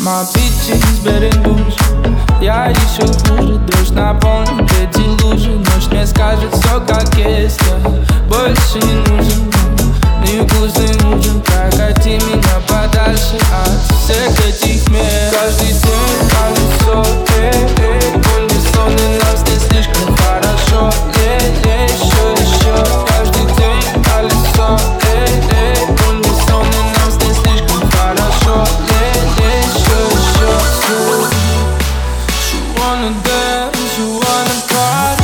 My bitches better lose. Я еще хуже, дождь наполнит эти лужи. Ночь мне скажет все как есть, я больше не нужен. Невкусный ужин, прокати меня подальше от всех этих мест. Каждый день колесо, унисон, нас не слишком хорошо. Еще. Каждый день колесо, унисон, нас не слишком хорошо. Еще. You wanna dance, you wanna party.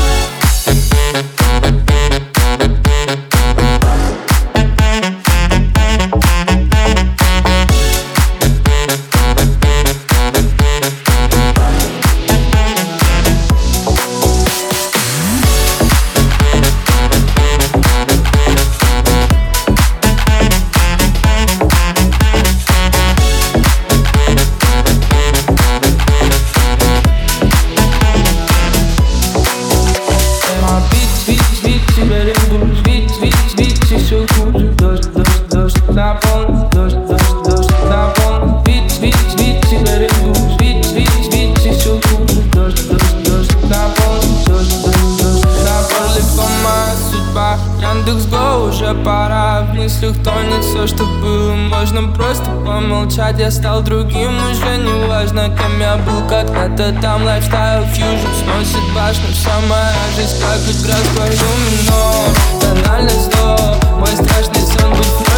Еще хуже, дождь наполнит, дождь наполнит. Ведь тебя ревнуешь, ведь еще хуже, дождь наполнит, дождь наполнит. Моя судьба, Яндекс.Го, уже пора. В мыслях тонет все, что было. Можно просто помолчать, я стал другим. Уже не важно, кем я был когда-то там. Лайфстайл фьюжн сносит башню. Вся моя жизнь как игра с твоим, но тональность до. Мой страшный сон быть